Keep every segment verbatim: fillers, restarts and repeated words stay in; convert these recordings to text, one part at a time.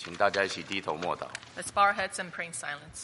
请大家一起低头默祷。 Let's bow our heads and pray in silence.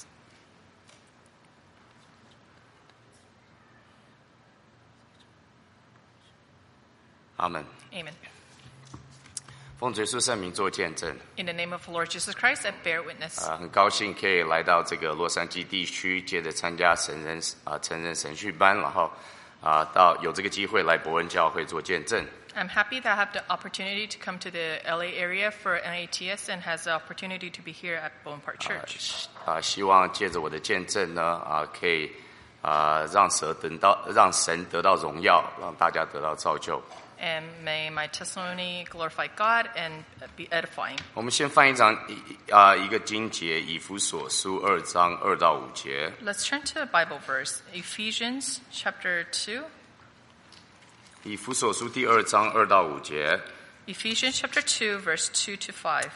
阿们。 Amen. 奉主耶稣圣名做见证。 In the name of the Lord Jesus Christ, I bear witness. 啊，很高兴可以来到这个洛杉矶地区，接着参加神人啊成人神训班，然后啊到有这个机会来伯恩教会做见证。 I'm happy that I have the opportunity to come to the L A area for N A T S and has the opportunity to be here at Bowen Park Church. 啊，希望借着我的见证呢，啊，可以啊让神得到让神得到荣耀，让大家得到造就。 And may my testimony glorify God and be edifying. 我们先翻一章啊一个经节，以弗所书二章二到五节。 Let's turn to a Bible verse, Ephesians chapter two. 以弗所书第二章二到五节。 Ephesians chapter two, verse two to five.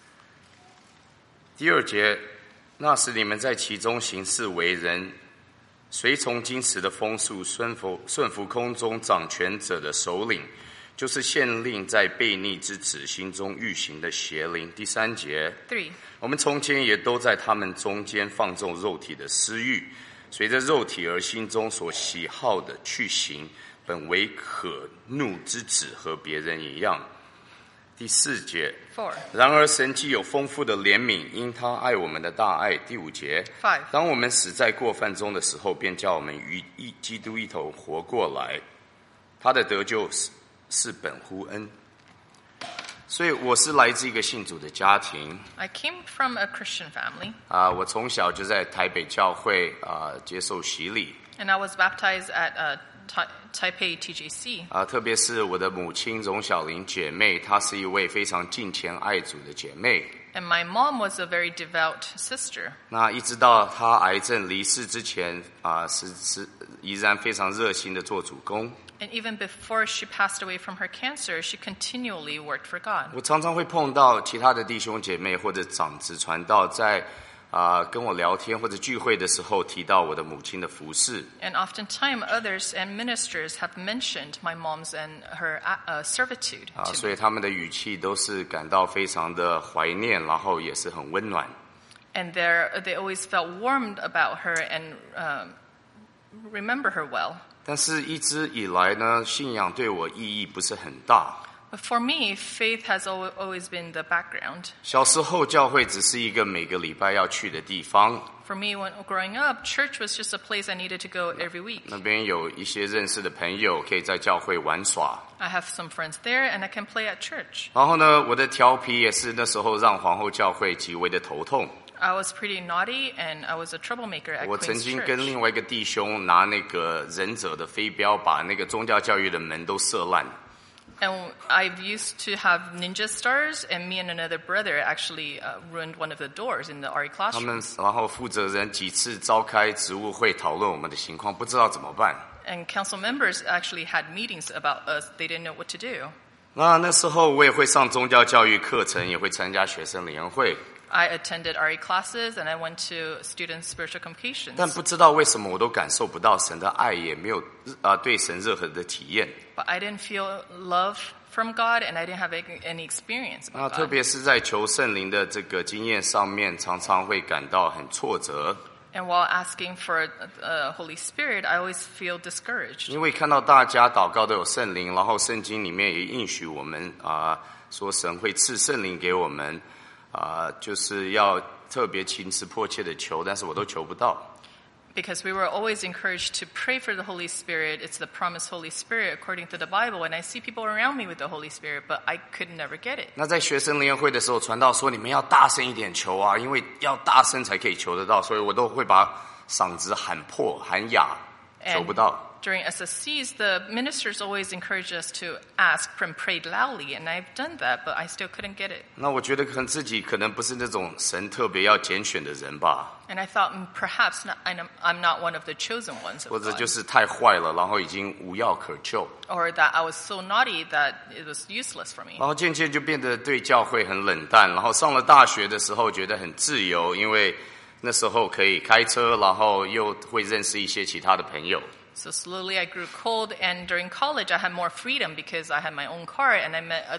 第二节，那时你们在其中行事为人，随从今时的风俗，顺服顺服空中掌权者的首领，就是县令在悖逆之子心中运行的邪灵。第三节， Three. 我们从前也都在他们中间放纵肉体的私欲，随着肉体而心中所喜好的去行，本为可怒之子，和别人一样。第四节， Four. 然而神既有丰富的怜悯，因他爱我们的大爱。第五节， Five. 当我们死在过犯中的时候，便叫我们与一基督一同活过来。他的得救是是本乎恩。所以我是来自一个信主的家庭 I came from a Christian family, 啊，我从小就在台北教会啊接受洗礼 and I was baptized at uh, Ta- Taipei T J C. 啊，特别是我的母亲荣小玲姐妹，她是一位非常敬虔爱主的姐妹。 And my mom was a very devout sister. 那一直到她癌症离世之前啊，是是依然非常热心的做主工。 And even before she passed away from her cancer, she continually worked for God. 我常常会碰到其他的弟兄姐妹或者长子传道在啊、跟我聊天或者聚会的时候提到我的母亲的服事。 And oftentimes others and ministers have mentioned my mom's and her uh, servitude 啊， to 所 me. 以他们的语气都是感到非常的怀念，然后也是很温暖。 And they're- they always felt warmed about her and um, remember her well. 但是一直以来呢，信仰对我意义不是很大。 But for me, faith has al- always been the background. 小时候教会只是一个每个礼拜要去的地方， For me, when growing up, church was just a place I needed to go every week. 那边有一些认识的朋友可以在教会玩耍。 I have some friends there, and I can play at church. 然后呢，我的调皮也是那时候让皇后教会极为的头痛。 I was pretty naughty, and I was a troublemaker at 我曾 Queen's 经跟 Church. 另外一个弟兄拿那个忍者的飞镖，把那个宗教教育的门都射烂。 And I've used to have ninja stars, and me and another brother actually uh, ruined one of the doors in the R E 他 classroom. 们然后负责人几次召开职务会讨论我们的情况，不知道怎么办。 And council members actually had meetings about us. They didn't know what to do. 那那时候我也会上宗教教育课程，也会参加学生联会， I attended R E classes, and I went to student spiritual 但 convocations. 不知道为什么我都感受不到神的爱，也没有啊、对神任何的体验。 But I didn't feel love from God, and I didn't have any any experience 那 about 特 God. 别是在求圣灵的这个经验上面，常常会感到很挫折， And while asking for uh, Holy Spirit, I always feel discouraged. 因为看到大家祷告都有圣灵，然后圣经里面也应许我们啊、说神会赐圣灵给我们啊、就是要特别情辞迫切的求，但是我都求不到。 Because we were always encouraged to pray for the Holy Spirit. It's the promised Holy Spirit according to the Bible. And I see people around me with the Holy Spirit, but I could never get it. 那在学生联会的时候，传道说你们要大声一点求啊，因为要大声才可以求得到，所以我都会把嗓子喊破、喊哑，求不到。 During S S Cs, the ministers always encouraged us to ask and pray loudly, and I've done that, but I still couldn't get it. 那我觉得可能自己可能不是那种神特别要拣选的人吧， And I thought mm, perhaps not, I'm I'm not one of the chosen ones 或 of 者 God, 就是太坏了，然后已经无药可救， or that I was so naughty that it was useless for me. 然后渐渐就变得对教会很冷淡。然后上了大学的时候，觉得很自由，因为那时候可以开车，然后又会认识一些其他的朋友。 So slowly I grew cold, and during college I had more freedom because I had my own car and I met other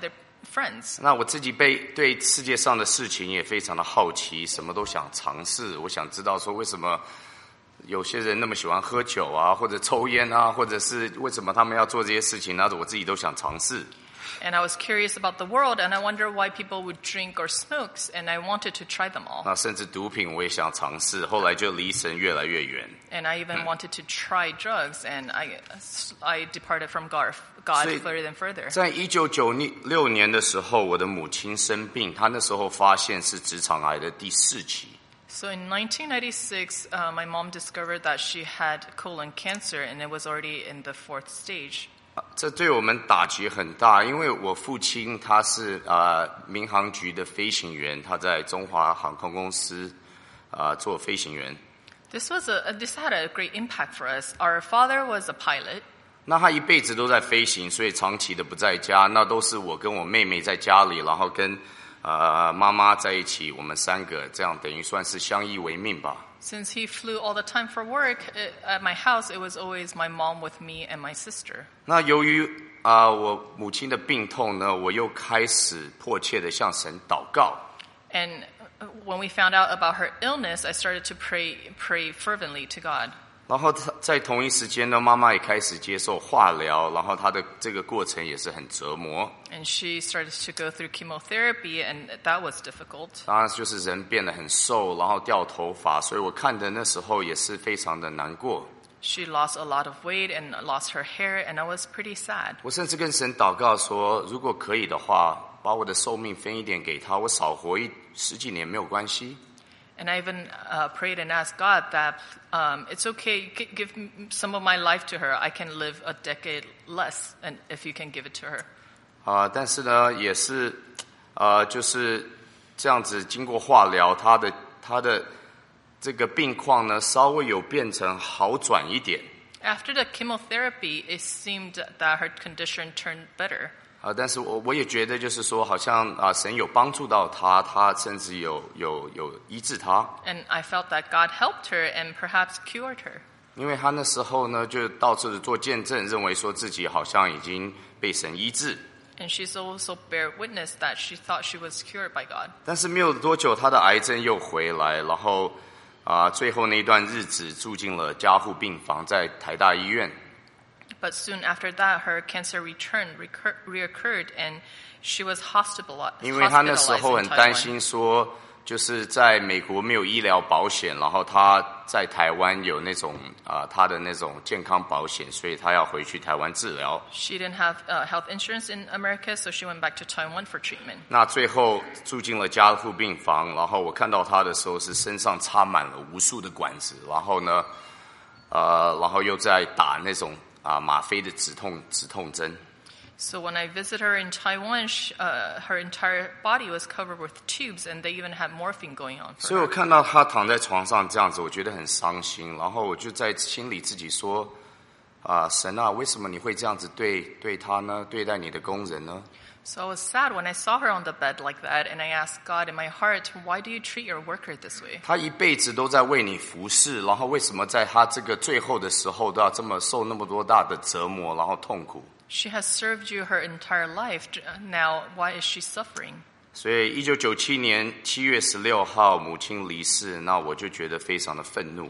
friends. 那我自己被对世界上的事情也非常的好奇，什么都想尝试。我想知道说为什么有些人那么喜欢喝酒啊，或者抽烟啊，或者是为什么他们要做这些事情，那我自己都想尝试。 And I was curious about the world, and I wonder why people would drink or smoke, and I wanted to try them all. 那甚至毒品我也想尝试，后来就离神越来越远。 And I even wanted to try drugs, and I, I departed from God, God further and further. 在一九九六年的时候，我的母亲生病，她那时候发现是直肠癌的第四期。 So in nineteen ninety-six, uh, my mom discovered that she had colon cancer, and it was already in the fourth stage. 这对我们打击很大，因为我父亲他是呃民航局的飞行员，他在中华航空公司啊、呃、做飞行员。 This was a this had a great impact for us. Our father was a pilot. 那他一辈子都在飞行，所以长期的不在家，那都是我跟我妹妹在家里，然后跟呃妈妈在一起，我们三个这样等于算是相依为命吧。 Since he flew all the time for work, it, at my house, it was always my mom with me and my sister. 那由于啊、呃、我母亲的病痛呢，我又开始迫切的向神祷告。 And when we found out about her illness, I started to pray pray fervently to God. 然后在同一时间呢，妈妈也开始接受化疗，然后她的这个过程也是很折磨。 And she started to go through chemotherapy, and that was difficult. 当然就是人变得很瘦，然后掉头发，所以我看的那时候也是非常的难过。 She lost a lot of weight and lost her hair, and I was pretty sad. 我甚至跟神祷告说，如果可以的话，把我的寿命分一点给她，我少活一十几年没有关系。 And I even uh, prayed and asked God that um, it's okay, g- give some of my life to her. I can live a decade less, and if you can give it to her. 啊、呃，但是呢，也是，呃，就是这样子，经过化疗，她的她的这个病况呢，稍微有变成好转一点。 After the chemotherapy, it seemed that her condition turned better. 啊、呃，但是我我也觉得，就是说，好像啊、呃，神有帮助到她，她甚至有有有医治她。 And I felt that God helped her and perhaps cured her. 因为她那时候呢，就到处的做见证，认为说自己好像已经被神医治。 And she's also bear witness that she thought she was cured by God. 但是没有多久，她的癌症又回来，然后啊、呃，最后那段日子住进了加护病房，在台大医院。 But soon after that, her cancer returned, recur, reoccurred, and she was hospitalized. 因为她那时候很担心说，就是在美国没有医疗保险，然后她在台湾有那种啊、呃，她的那种健康保险，所以她要回去台湾治疗。 She didn't have uh, health insurance in America, so she went back to Taiwan for treatment. 那最后住进了加护病房，然后我看到她的时候是身上插满了无数的管子，然后呢，呃，然后又在打那种。啊，吗啡的止痛止痛针。 So when I visit her in Taiwan, she, uh, her entire body was covered with tubes, and they even had morphine going on. 所以我看到她躺在床上这样子，我觉得很伤心。然后我就在心里自己说：啊，神啊，为什么你会这样子对对她呢？对待你的工人呢？ So I was sad when I saw her on the bed like that, and I asked God in my heart, why do you treat your worker this way? 她一辈子都在为你服侍，然后为什么在她这个最后的时候都要这么受那么多大的折磨，然后痛苦？ She has served you her entire life. Now, why is she suffering? 所以一九九七年七月十六号母亲离世，那我就觉得非常的愤怒。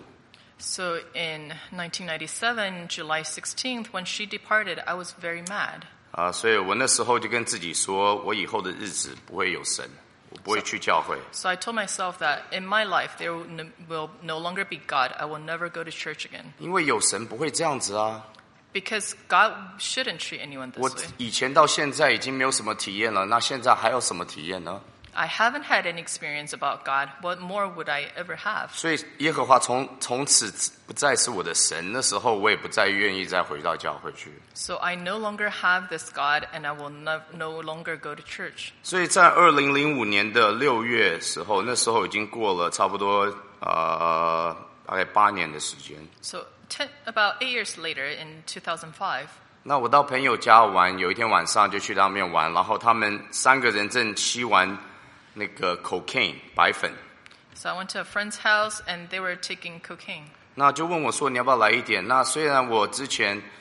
So in nineteen ninety-seven, July sixteenth, when she departed, I was very mad. 啊，所以我那时候就跟自己说，我以后的日子不会有神，我不会去教会。 So I told myself that in my life there will no, will no longer be God. I will never go to church again. 因为有神不会这样子啊。 Because God shouldn't treat anyone this 我 way. 以前到现在已经没有什么体验了，那现在还有什么体验呢？ I haven't had any experience about God. What more would I ever have? 所以耶和华从从此不再是我的神，那时候我也不再愿意再回到教会去。 So I no longer have this God, and I will no, no longer go to church. 所以在二零零五年的六月时候，那时候已经过了差不多呃大概八年的时间。 So ten, about eight years later, in two thousand five. 那我到朋友家玩，有一天晚上就去他们玩，然后他们三个人正吸完那个 cocaine 白粉。 So I went to a friend's house, and they were taking cocaine. 那就问我说你要不要来一点？那虽然我之前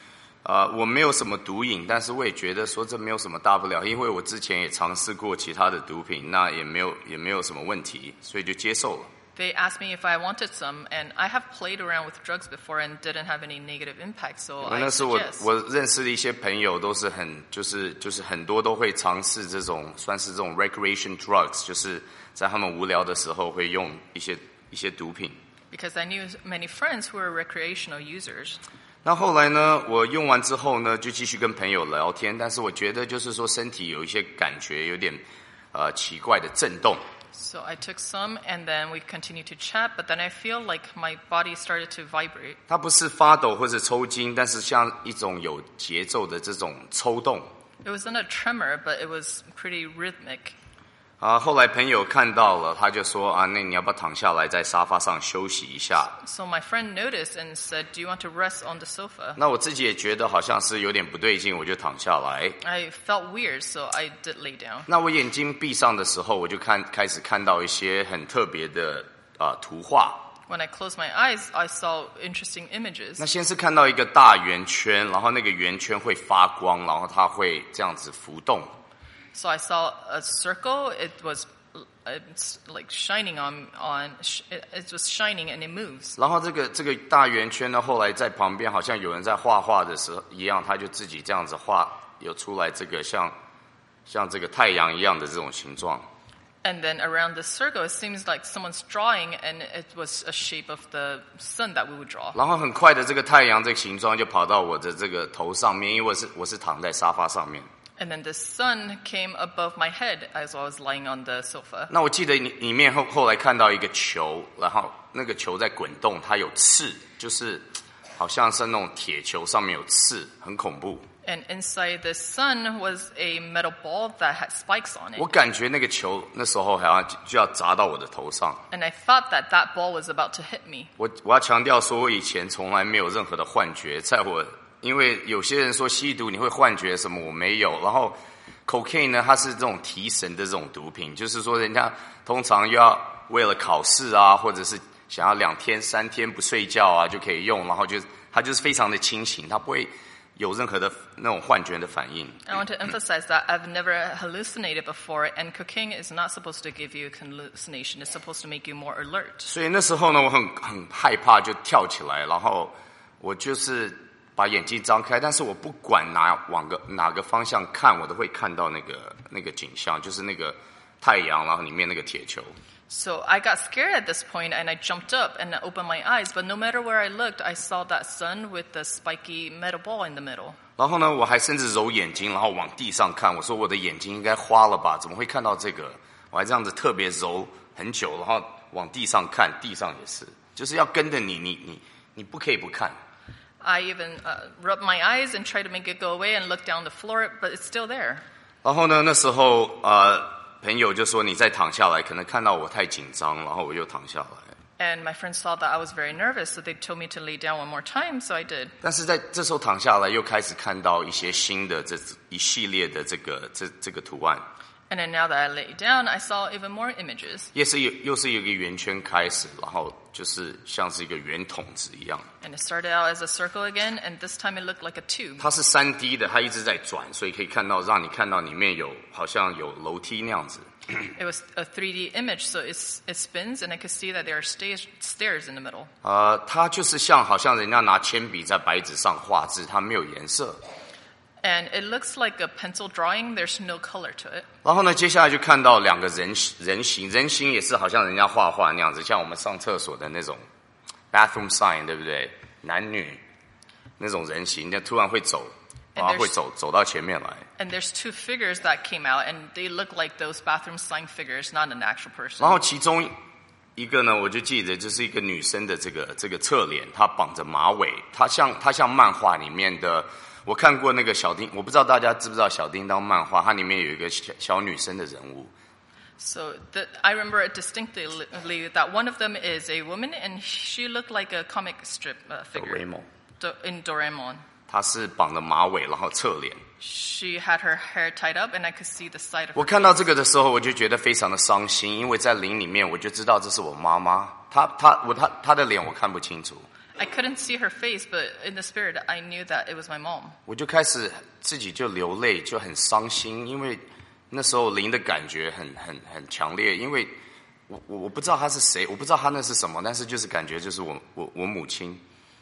呃，我没有什么毒瘾，但是我也觉得说这没有什么大不了，因为我之前也尝试过其他的毒品，那也没有也没有什么问题，所以就接受了。 They asked me if I wanted some, and I have played around with drugs before and didn't have any negative impact, so I 那是我 suggest. 我认识的一些朋友都是很就是就是很多都会尝试这种算是这种 recreation drugs， 就是在他们无聊的时候会用一些一些毒品。 Because I knew many friends who were recreational users. 那后来呢，我用完之后呢，就继续跟朋友聊天，但是我觉得就是说身体有一些感觉有点呃奇怪的震动。 So I took some, and then we continued to chat, but then I feel like my body started to vibrate. 它不是发抖或者抽筋，但是像一种有节奏的这种抽动。 It wasn't a tremor, but it was pretty rhythmic. 啊，后来朋友看到了，他就说啊，那你要不要躺下来在沙发上休息一下？ So my friend noticed and said, "Do you want to rest on the sofa?" 那我自己也觉得好像是有点不对劲，我就躺下来。 I felt weird, so I did lay down. 那我眼睛闭上的时候，我就看开始看到一些很特别的啊、呃、图画。 When I closed my eyes, I saw interesting images. 那先是看到一个大圆圈，然后那个圆圈会发光，然后它会这样子浮动。 So I saw a circle. It was it's like shining on on it, it was shining and it moves. 然后这个这个大圆圈呢，后来在旁边好像有人在画画的时候一样，他就自己这样子画，有出来这个像像这个太阳一样的这种形状。 And then around the circle, it seems like someone's drawing, and it was a shape of the sun that we would draw. 然后很快的，这个太阳这个形状就跑到我的这个头上面，因为我是我是躺在沙发上面。 And then the sun came above my head as I was lying on the sofa. 那我记得里里面后后来看到一个球，然后那个球在滚动，它有刺，就是好像是那种铁球上面有刺，很恐怖。 And inside the sun was a metal ball that had spikes on it. 我感觉那个球那时候好像就要砸到我的头上。 And I thought that that ball was about to hit me. 我我要强调说，我以前从来没有任何的幻觉，在我。因为有些人说吸毒你会幻觉什么，我没有。然后 cocaine 呢，它是这种提神的这种毒品，就是说人家通常要为了考试啊，或者是想要两天三天不睡觉啊就可以用，然后就它就是非常的清醒，它不会有任何的那种幻觉的反应。 I want to emphasize that I've never hallucinated before, and cocaine is not supposed to give you a hallucination. It's supposed to make you more alert. 所以那时候呢，我很很害怕，就跳起来，然后我就是把眼睛张开，但是我不管哪往个哪个方向看，我都会看到那个那个景象，就是那个太阳，然后里面那个铁球。 So I got scared at this point, and I jumped up and opened my eyes. But no matter where I looked, I saw that sun with the spiky metal ball in the middle. 然后呢，我还甚至揉眼睛，然后往地上看。我说我的眼睛应该花了吧？怎么会看到这个？我还这样子特别揉很久，然后往地上看，地上也是，就是要跟着你，你你你不可以不看。 I even uh, rubbed my eyes and tried to make it go away and look down the floor, but it's still there. 然后呢，那时候呃，朋友就说你再躺下来，可能看到我太紧张，然后我又躺下来。 And my friends thought that I was very nervous, so they told me to lay down one more time, so I did. 但是在这时候躺下来，又开始看到一些新的这一系列的这个这这个图案。 And then now that I lay down, I saw even more images. 也是有又是有一个圆圈开始，然后就是像是一个圆筒子一样。 And it started out as a circle again, and this time it looked like a tube. 它是三 D 的，它一直在转，所以可以看到让你看到里面有好像有楼梯那样子。 It was a three D image, so it's, it spins, and I could see that there are stairs, stairs in the middle. 呃，它就是像好像人家拿铅笔在白纸上画字，它没有颜色。 And it looks like a pencil drawing. There's no color to it. 然后呢，接下来就看到两个人人形，人形也是好像人家画画那样子，像我们上厕所的那种 bathroom sign， 对不对？男女那种人形，就突然会走，然后会走走到前面来。 And there's two figures that came out, and they look like those bathroom sign figures, not an actual person. 然后其中一个呢，我就记得就是一个女生的这个这个侧脸，她绑着马尾，她像她像漫画里面的。我看过那个小叮，我不知道大家知不知道小叮当漫画，它里面有一个小小女生的人物。 So the, I remember it distinctly that one of them is a woman, and she looked like a comic strip uh, figure. Doraemon. Do, in Doraemon. 她是绑着马尾，然后侧脸。 She had her hair tied up, and I could see the side of her. 我看到这个的时候，我就觉得非常的伤心，因为在灵里面我就知道这是我妈妈，她她我她她的脸我看不清楚。 I couldn't see her face, but in the spirit, I knew that it was my mom. 我就开始自己就流泪，就很伤心，因为那时候灵的感觉很很很强烈，因为我我我不知道他是谁，我不知道他那是什么，但是就是感觉就是我我我母亲。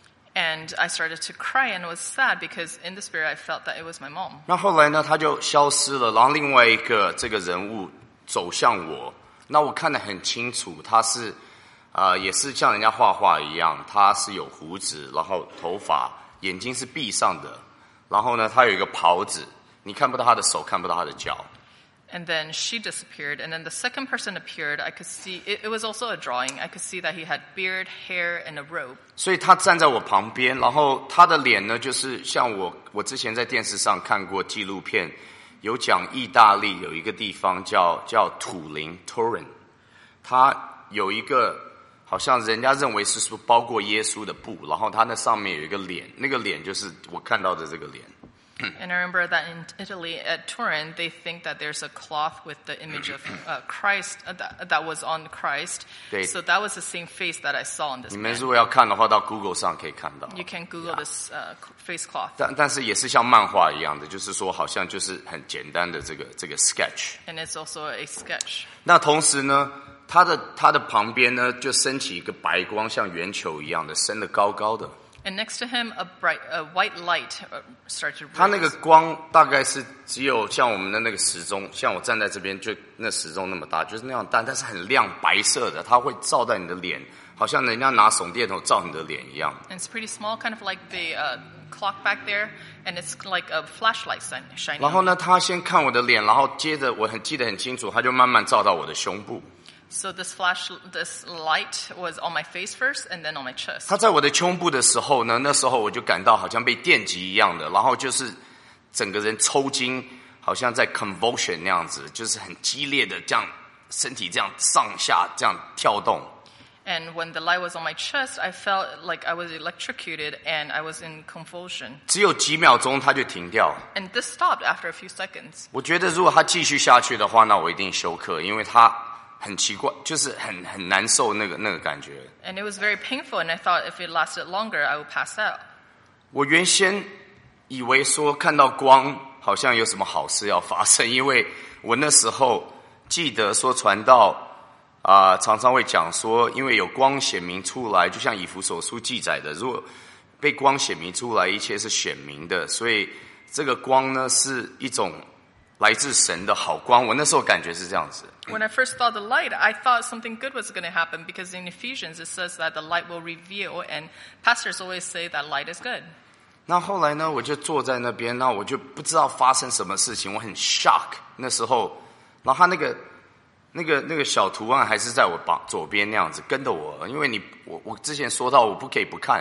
And I started to cry and was sad because in the spirit I felt that it was my mom. 那后来呢，他就消失了，然后另外一个这个人物走向我，那我看得很清楚，他是啊、呃，也是像人家画画一样，他是有胡子，然后头发，眼睛是闭上的，然后呢，他有一个袍子，你看不到他的手，看不到他的脚。 And then she disappeared, and then the second person appeared. I could see, it, it was also a drawing. I could see that he had beard, hair, and a robe. 所以他站在我旁边，然后他的脸呢，就是像我我之前在电视上看过纪录片，有讲意大利有一个地方叫叫土林 Turin， 他有一个好像人家认为是说包过耶稣的布，然后他那上面有一个脸，那个脸就是我看到的这个脸。 And I remember that in Italy at Turin, they think that there's a cloth with the image of uh, Christ uh, that, that was on Christ. So that was the same face that I saw on this 你 man. 们如果要看的话，到 Google 上可以看到。 You can Google Yeah. this uh, face cloth. 但但是也是像漫画一样的，就是说好像就是很简单的这个这个 sketch。 And it's also a sketch. 那同时呢，他的他的旁边呢，就升起一个白光，像圆球一样的，升得高高的。 And next to him, a bright, a white light started to 他那个 raise. 光大概是只有像我们的那个时钟，像我站在这边就那时钟那么大，就是那样大，但是很亮，白色的，它会照在你的脸，好像人家拿手电筒照你的脸一样。 And it's pretty small, kind of like the uh, clock back there, and it's like a flashlight shining. 然后呢，他先看我的脸，然后接着我很记得很清楚，他就慢慢照到我的胸部。 So this flash, this light was on my face first, and then on my chest. 他在我的胸部的时候呢，那时候我就感到好像被电击一样的，然后就是整个人抽筋，好像在 convulsion 那样子，就是很激烈的这样身体这样上下这样跳动。 And when the light was on my chest, I felt like I was electrocuted and I was in convulsion. 只有几秒钟他就停掉。 And this stopped after a few seconds. 我觉得如果他继续下去的话，那我一定休克，因为他很奇怪，就是很很难受那个那个感觉。 And it was very painful, and I thought if it lasted longer, I would pass out. 我原先以为说看到光好像有什么好事要发生，因为我那时候记得说传道啊、呃，常常会讲说，因为有光显明出来，就像以弗所书记载的，如果被光显明出来，一切是显明的，所以这个光呢是一种来自神的好光。我那时候感觉是这样子。 When I first saw the light, I thought something good was going to happen because in Ephesians it says that the light will reveal, and pastors always say that light is good. 那后来呢，我就坐在那边，那我就不知道发生什么事情，我很 shock 那时候，然后他那个那个那个小图案还是在我旁左边那样子跟着我，因为你我我之前说到我不可以不看。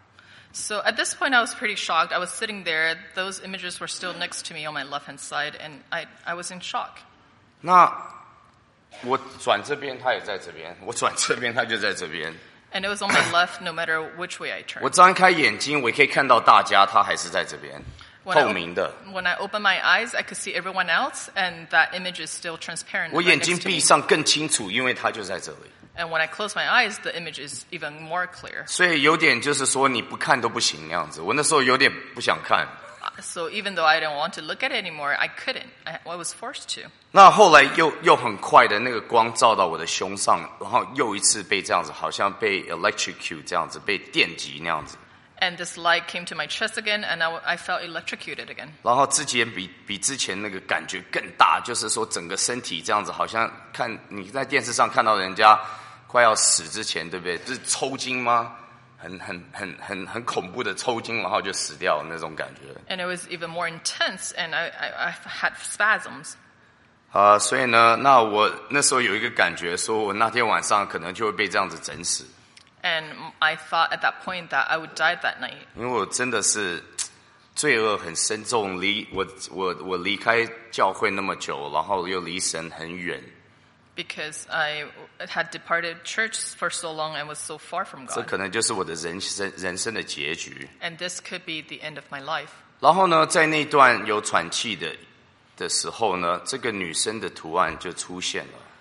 So at this point I was pretty shocked. I was sitting there, those images were still next to me on my left hand side, and I, I was in shock. 那我转这边，他也在这边；我转这边，他就在这边。 And it was on my left no matter which way I 我 turned. 张开眼睛，我也可以看到大家，他还是在这边， When I, 透明的。 when I opened my eyes, I could see everyone else, and that image is still transparent 我 right 眼睛 next to 闭 me. 上更清楚，因为他就在这里。 And when I close my eyes, the image is even more clear. 所以有点就是说你不看都不行那样子。我那时候有点不想看。 So even though I didn't want to look at it anymore, I couldn't. I, I was forced to. 那后来又又很快的那个光照到我的胸上，然后又一次被这样子，好像被 electrocute 这样子，被电击那样子。 And this light came to my chest again, and I, I felt electrocuted again. 然后之前比比之前那个感觉更大，就是说整个身体这样子，好像看你在电视上看到人家快要死之前，对不对？就是抽筋吗？很很很很很恐怖的抽筋，然后就死掉那种感觉。 And it was even more intense, and I, I, I had spasms. 啊、呃，所以呢，那我那时候有一个感觉，说我那天晚上可能就会被这样子整死。 And I thought at that point that I would die that night. 因为我真的是罪恶很深重，离我我我离开教会那么久，然后又离神很远。 Because I had departed church for so long and was so far from 这 God. 可能就是我的人生人生的结局。 And this could be the end of my life. 然后呢，在那段有喘气的的时候呢，这个女生的图案就出现了。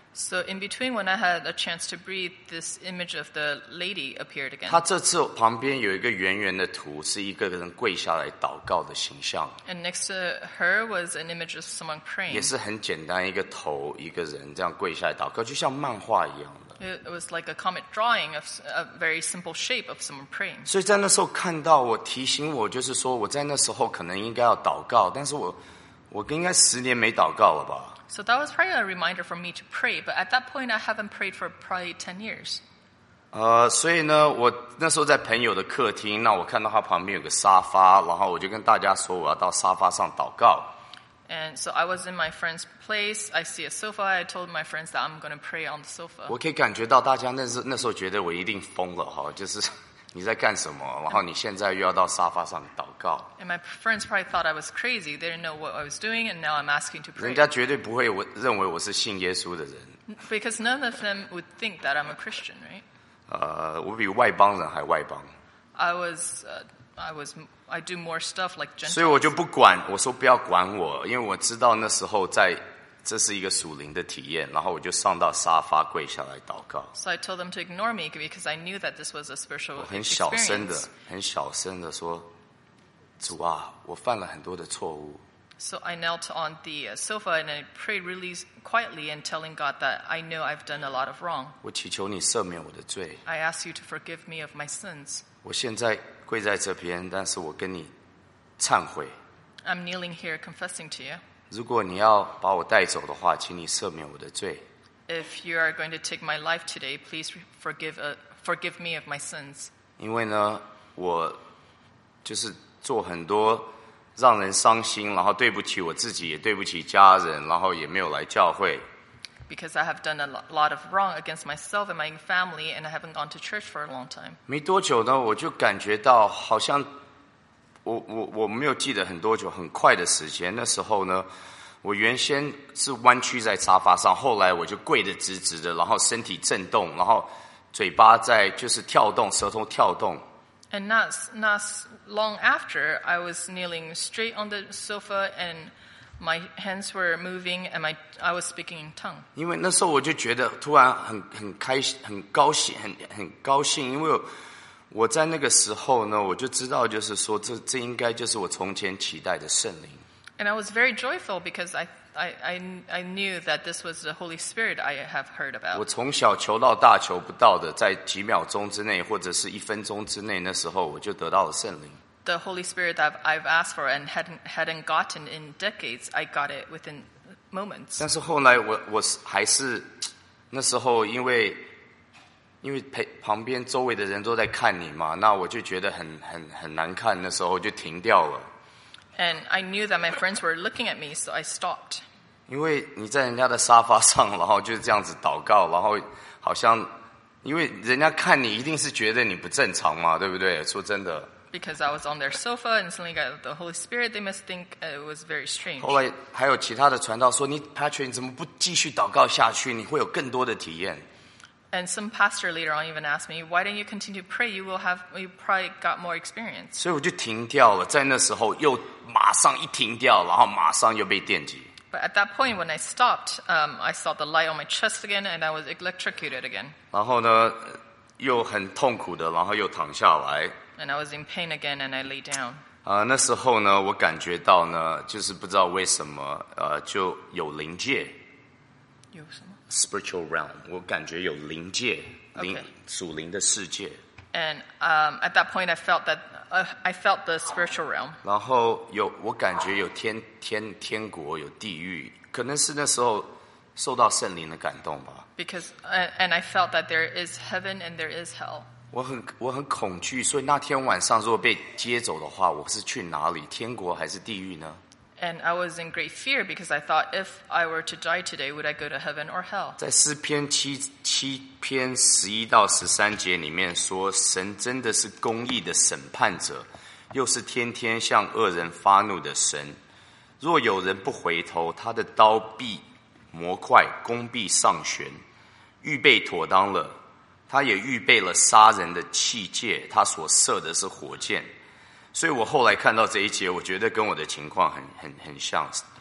So in between, when I had a chance to breathe, this image of the lady appeared again. 他这次旁边有一个圆圆的图，是一个人跪下来祷告的形象。 And next to her was an image of someone praying. 也是很简单，一个头，一个人这样跪下来祷告，就像漫画一样的。 It was like a comic drawing of a very simple shape of someone praying. 所以在那时候看到，我提醒我，就是说我在那时候可能应该要祷告，但是我我应该十年没祷告了吧。 So that was probably a reminder for me to pray, but at that point I haven't prayed for probably ten years. 呃，所以呢，我那时候在朋友的客厅，那我看到他旁边有个沙发，然后我就跟大家说我要到沙发上祷告。 And so I was in my friend's place. I see a sofa. I told my friends that I'm going to pray on the sofa. 我可以感觉到大家那时那时候觉得我一定疯了哈，就是你在干什么？然后你现在又要到沙发上祷告。 And my friends probably thought I was crazy. They didn't know what I was doing, and now I'm asking to pray. 人家绝对不会我认为我是信耶稣的人。 Because none of them would think that I'm a Christian, right? 呃，我比外邦人还外邦。 I was, uh, I was, I do more stuff like Gentiles. 所以我就不管，我说不要管我，因为我知道那时候在。这是一个属灵的体验，然后我就上到沙发跪下来祷告。 So I told them to ignore me because I knew that this was a spiritual 我很小声的 experience. 很小声的说：“主啊，我犯了很多的错误。” So I knelt on the sofa and I prayed really quietly and telling God that I know I've done a lot of wrong. 我祈求你赦免我的罪。 I ask you to forgive me of my sins. 我现在跪在这边，但是我跟你忏悔。 I'm kneeling here confessing to you. 如果你要把我带走的话，请你赦免我的罪。 If you are going to take my life today, please forgive, uh, forgive me of my sins. 因为呢，我就是做很多让人伤心，然后对不起我自己，也对不起家人，然后也没有来教会。 Because I have done a lot of wrong against myself and my family, and I haven't gone to church for a long time. 没多久呢，我就感觉到好像。我我我没有记得很多久，很快的时间。那时候呢，我原先是弯曲在沙发上，后来我就跪得直直的，然后身体震动，然后嘴巴在就是跳动，舌头跳动。 And not not long after, I was kneeling straight on the sofa, and my hands were moving, and my I was speaking in tongue. 因为那时候我就觉得突然很很开心，很高兴，很很高兴，因为我。我在那个时候呢，我就知道，就是说，这这应该就是我从前期待的圣灵。 And I was very joyful because I, I, I, I knew that this was the Holy Spirit I have heard about. 我从小求到大求不到的，在几秒钟之内，或者是一分钟之内，那时候我就得到了圣灵。 The Holy Spirit that I've asked for and hadn't hadn't gotten in decades, I got it within moments. 但是后来我我还是那时候因为。因为陪旁边周围的人都在看你嘛，那我就觉得很很很难看，那时候就停掉了。 And I knew that my friends were looking at me, so I stopped. 因为你在人家的沙发上，然后就这样子祷告，然后好像，因为人家看你一定是觉得你不正常嘛，对不对？说真的。 Because I was on their sofa and suddenly got the Holy Spirit, they must think it was very strange. 后来还有其他的传道说：“你 Patrick， 你怎么不继续祷告下去？你会有更多的体验。” And some pastor later on even asked me, "Why don't you continue to pray? You will have, you probably got more experience." 所以我就停掉了，在那时候又马上一停掉，然后马上又被电击。 But at that point, when I stopped, um, I saw the light on my chest again, and I was electrocuted again. 然后呢，又很痛苦的，然后又躺下来。 And I was in pain again, and I lay down. 啊、呃，那时候呢，我感觉到呢，就是不知道为什么，呃，就有灵界。 有什么？ Spiritual realm， 我感觉有灵界，灵 Okay. 属灵的世界。 And um, at that point, I felt that uh, I felt the spiritual realm. 然后有，我感觉有天天天国，有地狱，可能是那时候受到圣灵的感动吧。 Because uh, and I felt that there is heaven and there is hell. 我很我很恐惧，所以那天晚上如果被接走的话，我是去哪里？天国还是地狱呢？ And I was in great fear because I thought if I were to die today, would I go to heaven or hell? 在诗篇七七篇十一到十三节里面说，神真的是公义的审判者，又是天天向恶人发怒的神。若有人不回头，他的刀必磨快，弓必上弦，预备妥当了。他也预备了杀人的器械，他所射的是火箭。所以我后来看到这一节，我觉得跟我的情况很很很像。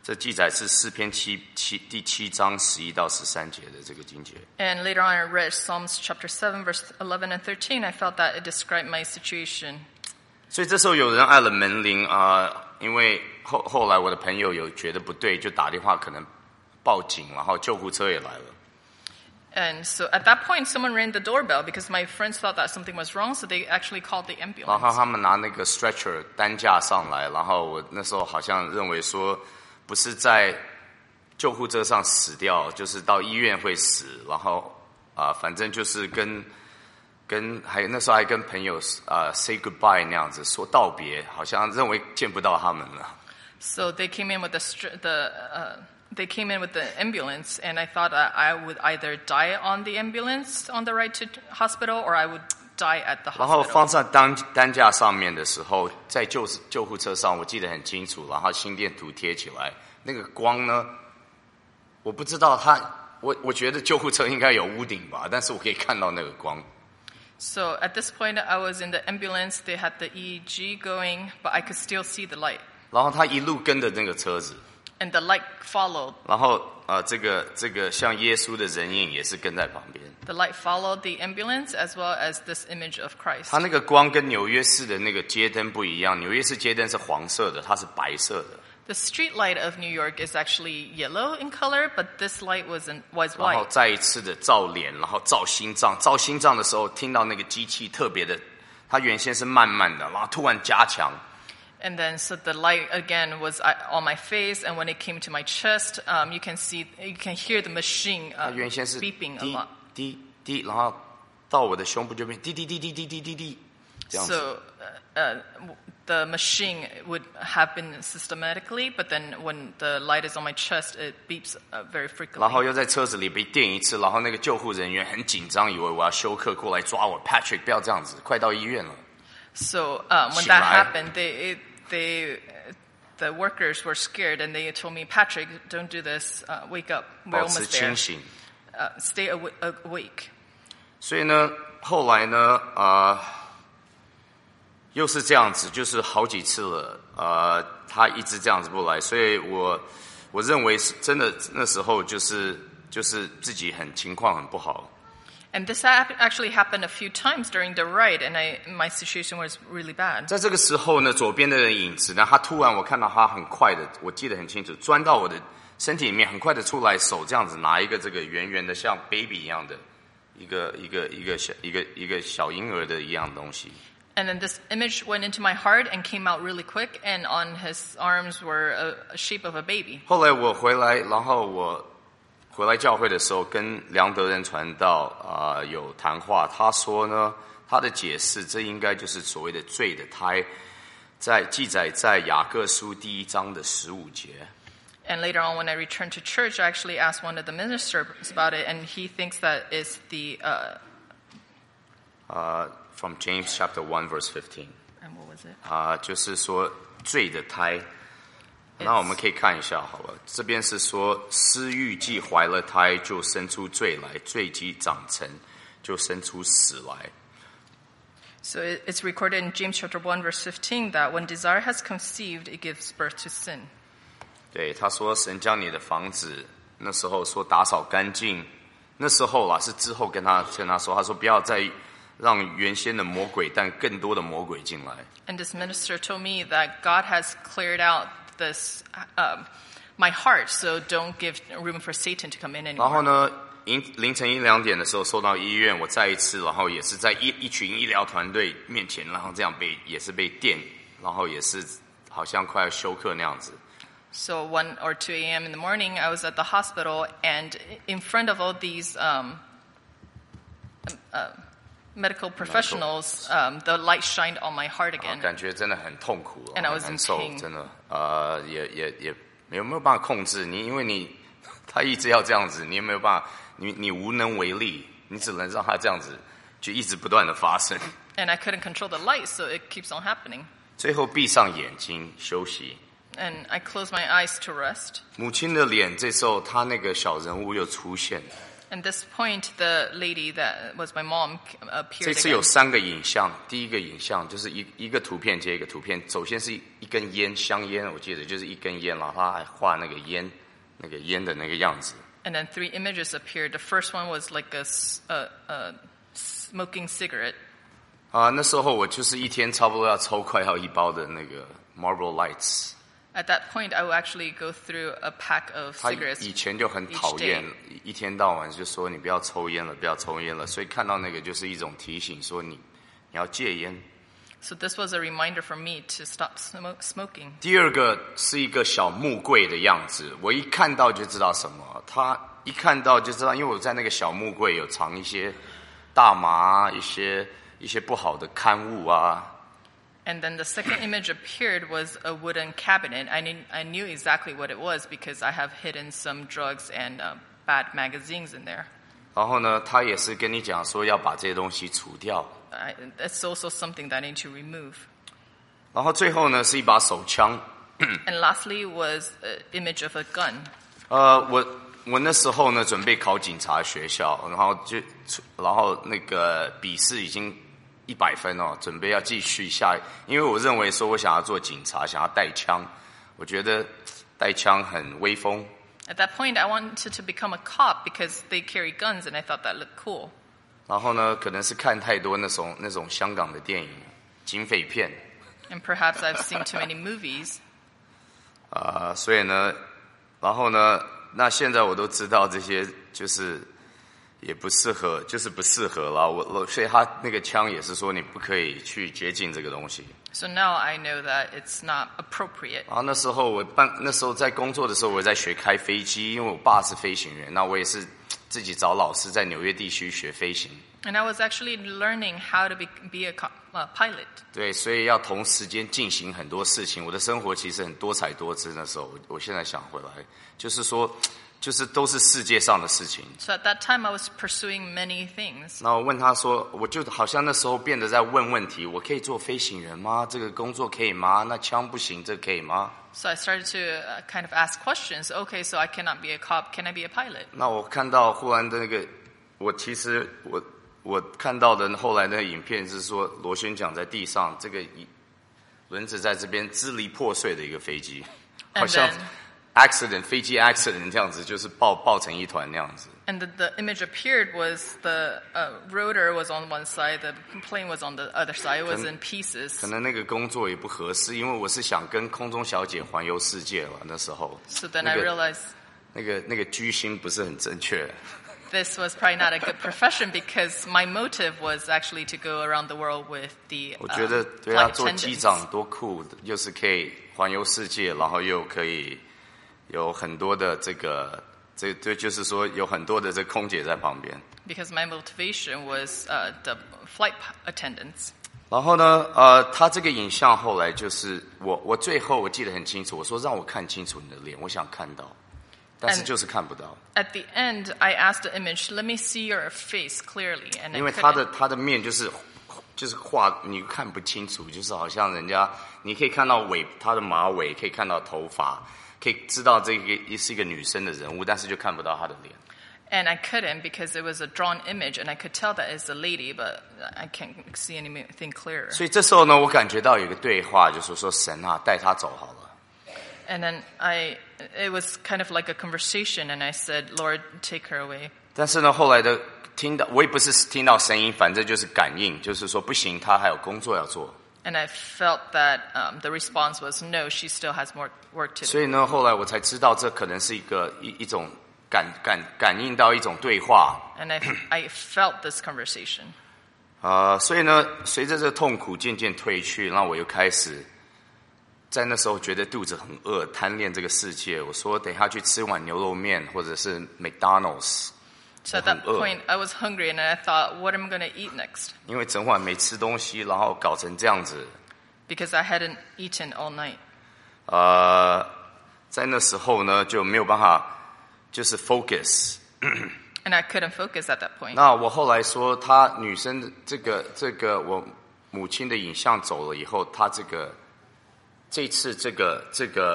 这记载是诗篇七七第七章十一到十三节的这个经节。 And later on, I read Psalms chapter seven, verse eleven and thirteen. I felt that it described my situation. 所以这时候有人按了门铃啊、呃，因为后后来我的朋友有觉得不对，就打电话可能报警，然后救护车也来了。 And so at that point, someone rang the doorbell because my friends thought that something was wrong, so they actually called the ambulance. 然后他们拿那个 stretcher 担架上来，然后我那时候好像认为说。不是在救护车上死掉，就是到医院会死，然后啊、呃，反正就是跟跟还有那时候还跟朋友啊、呃、say goodbye 那样子说道别，好像认为见不到他们了。 So they came in with the the uh, they came in with the ambulance, and I thought that I would either die on the ambulance on the ride to hospital, or I would die at the hospital. 然后放在担担架上面的时候，在救救护车上，我记得很清楚。然后心电图贴起来，那个光呢，我不知道它，我我觉得救护车应该有屋顶吧，但是我可以看到那个光。 So at this point, I was in the ambulance. They had the E E G going, but I could still see the light. 然后他一路跟着那个车子。 And the light followed. 然后呃，这个这个像耶稣的人影也是跟在旁边。 The light followed the ambulance as well as this image of Christ. 它那个光跟纽约市的那个街灯不一样，纽约市街灯是黄色的，它是白色的。 The street light of New York is actually yellow in color, but this light was in, was white. 然后再一次的照脸，然后照心脏，照心脏的时候听到那个机器特别的，它原先是慢慢的，然后突然加强。 And then, so the light again was on my face, and when it came to my chest, um, you can see, you can hear the machine uh, beeping a lot. 滴滴，然后到我的胸部就变滴滴滴滴滴滴滴滴，这样子。 So, uh, the machine would have been systematically, but then when the light is on my chest, it beeps uh, very frequently. 然后又在车子里被电一次，然后那个救护人员很紧张，以为我要休克过来抓我 ，Patrick 不要这样子，快到医院了。 So um, when that happened, they. It, They, the workers were scared, and they told me, "Patrick, don't do this. Uh, wake up. We're almost there. Uh, stay aw- awake." 所以呢，后来呢，呃，又是这样子，就是好几次了。呃，他一直这样子不来，所以我我认为是真的，那时候就是就是自己很情况很不好。 And this actually happened a few times during the ride, and I, my situation was really bad. 在这个时候呢，左边的人影子呢，他突然我看到他很快的，我记得很清楚，钻到我的身体里面，很快的出来，手这样子拿一个这个圆圆的像 baby 一样的，一个一个一个小一个一个小婴儿的一样东西。 And then this image went into my heart and came out really quick, and on his arms were a, a shape of a baby. 后来我回来，然后我。回来教会的时候，跟梁德仁传道啊、呃、有谈话。他说呢，他的解释，这应该就是所谓的罪的胎，在记载在雅各书第一章的十五节。 And later on, when I returned to church, I actually asked one of the ministers about it, and he thinks that is the uh, uh from James chapter one verse fifteen. And what was it? 啊、呃，就是说罪的胎。那我们可以看一下好了，这边是说私欲既怀了胎，就生出罪来；罪既长成，就生出死来。 So it's recorded in James chapter one verse fifteen that when desire has conceived, it gives birth to sin. 对，他说神将你的房子那时候说打扫干净，那时候啦是之后跟他跟他说，他说不要再让原先的魔鬼，但更多的魔鬼进来。 And this minister told me that God has cleared out this um, my heart, so don't give room for Satan to come in anymore. 然后呢，凌晨一两点的时候送到医院，我再一次，然后也是在一一群医疗团队面前，然后这样被也是被电，然后也是好像快要休克那样子。 So one or two a.m. in the morning, I was at the hospital, and in front of all these um, uh, medical professionals, um, the light shined on my heart again. 感觉真的很痛苦， and I was 很 in 受， pain. 真的，呃，也也也没有没有办法控制你，因为你他一直要这样子，你也没有办法，你你无能为力，你只能让他这样子，就一直不断的发生。 And I couldn't control the light, so it keeps on happening. 最后闭上眼睛休息。 And I closed my eyes to rest. 母亲的脸这时候，她那个小人物又出现了。 At this point, the lady that was my mom appeared 这次 again. 有三个影像，第一个影像就是一一个图片接一个图片，首先是一一根烟，香烟，我记得就是一根烟，然后他还画那个烟，那个烟的那个样子。 And then three images appeared. The first one was like a, a, a smoking cigarette. 啊，那时候我就是一天差不多要抽快要一包的那个 Marlboro Lights。 At that point, I would actually go through a pack of 他 cigarettes. 以前就很讨厌，一天到晚就说你不要抽烟了，不要抽烟了。所以看到那个就是一种提醒，说你你要戒烟。 So this was a reminder for me to stop smoke, smoking. 第二个是一个小木柜的样子，我一看到就知道什么。他一看到就知道，因为我在那个小木柜有藏一些大麻啊，一些一些不好的刊物啊。 And then the second image appeared was a wooden cabinet. I knew, I knew exactly what it was because I have hidden some drugs and uh, bad magazines in there. 然后呢，他也是跟你讲说要把这些东西除掉。 I, that's also something that I need to remove. 然后最后呢是一把手枪。 And lastly was an image of a gun. 呃，我我那时候呢准备考警察学校，然后就然后那个笔试已经一百分哦，准备要继续下，因为我认为说我想要做警察，想要带枪，我觉得带枪很威风。 At that point, I wanted to become a cop because they carry guns, and I thought that looked cool. 然后呢，可能是看太多那种那种香港的电影、警匪片。 And perhaps I've seen too many movies. 啊、呃，所以呢，然后呢，那现在我都知道这些就是也不适合，就是不适合了。我我所以他那个枪也是说你不可以去接近这个东西。 So now I know that it's not appropriate. 然后那时候我办那时候在工作的时候，我在学开飞机，因为我爸是飞行员，那我也是自己找老师在纽约地区学飞行。 And I was actually learning how to be, be a co- uh, pilot. 对，所以要同时间进行很多事情。我的生活其实很多彩多姿。那时候，我我现在想回来，就是说，就是都是世界上的事情。 So at that time, I was pursuing many things. 那我问他说，我就好像那时候变得在问问题：我可以做飞行员吗？这个工作可以吗？那枪不行，这可以吗？ So I started to uh, kind of ask questions. Okay, so I cannot be a cop. Can I be a pilot? 那我看到忽然的那个，我其实我我看到的后来的影片是说，螺旋桨在地上，这个轮子在这边支离破碎的一个飞机，好像 accident 飞机 accident 这样子，就是爆爆成一团那样子。 And the, the image appeared was the uh, rotor was on one side, the plane was on the other side. It was in pieces. 可能那个工作也不合适，因为我是想跟空中小姐环游世界了。那时候 So then I realized 那个那个居心不是很正确。 this was probably not a good profession because my motive was actually to go around the world with the 我觉得 um, 对啊， flight 做机 attendants. 长多酷，又是可以环游世界，然后又可以有很多的这个，这这就是说有很多的这空姐在旁边。 Because my motivation was uh, the flight attendants. 然后呢，呃，他这个影像后来就是我，我最后我记得很清楚，我说让我看清楚你的脸，我想看到，但是就是看不到。 At the end, I asked the image, "Let me see your face clearly," and 因 I 为他的 couldn't. 他的面就是就是画你看不清楚，就是好像人家你可以看到尾他的马尾，可以看到头发，可以知道这个是一个女生的人物，但是就看不到她的脸。 And I couldn't because it was a drawn image, and I could tell that it's a lady, but I can't see anything clearer. 所以这时候呢，我感觉到有个对话，就是说神啊，带他走好了。 And then I, it was kind of like a conversation, and I said, "Lord, take her away." 但是呢，后来的听到我也不是听到声音，反正就是感应，就是说不行，他还有工作要做。 And I felt that um, the response was, "No, she still has more work to do." 所以呢，后来我才知道，这可能是一个一一种感感感应到一种对话。 And I, I felt this conversation. 呃，所以呢，随着这个痛苦渐渐退去，然后我又开始在那时候觉得肚子很饿，贪恋这个世界。我说等一下去吃碗牛肉面，或者是 McDonald's。 So at that point, I was hungry, and I thought, "What am I going to eat next?" 因为整晚没吃东西，然后搞成这样子。 Because I hadn't eaten all night. 呃，在那时候呢就没有办法，就是 focus。 And I couldn't focus at that point. 那我后来说，她女生的这个这个我母亲的影像走了以后，她这个这次这个这个